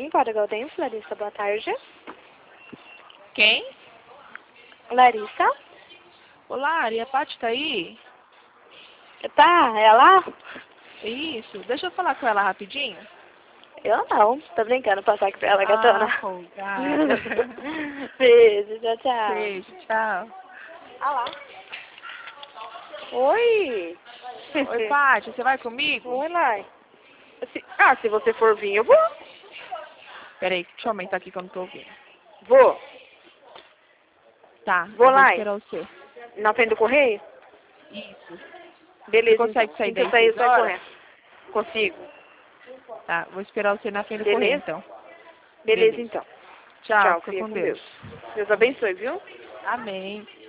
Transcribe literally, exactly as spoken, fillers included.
Embora Gaudêncio, Larissa, boa tarde. Quem? Larissa? Olá, a Paty tá aí? Tá, ela? Isso, deixa eu falar com ela rapidinho. Eu não, tô brincando, passar aqui pra ela, gatona. Ah, folgada. Beijo, tchau, tchau. Beijo, tchau. Ah lá. Oi. Oi, Paty, você vai comigo? Oi, Lai. Se- Ah, se você for vir, eu vou. Peraí, deixa eu aumentar aqui que eu não tô ouvindo. Vou. Tá, Vou eu vou lá. esperar você. Na frente do correio? Isso. Beleza, Você consegue então. sair Assim que eu daí sair, eu seis saio horas? correndo. Consigo. Tá, vou esperar você na frente do correio, Beleza? então. Beleza, Beleza. então. Tchau, Tchau, fica fica com com Deus. Deus. Deus abençoe, viu? Amém.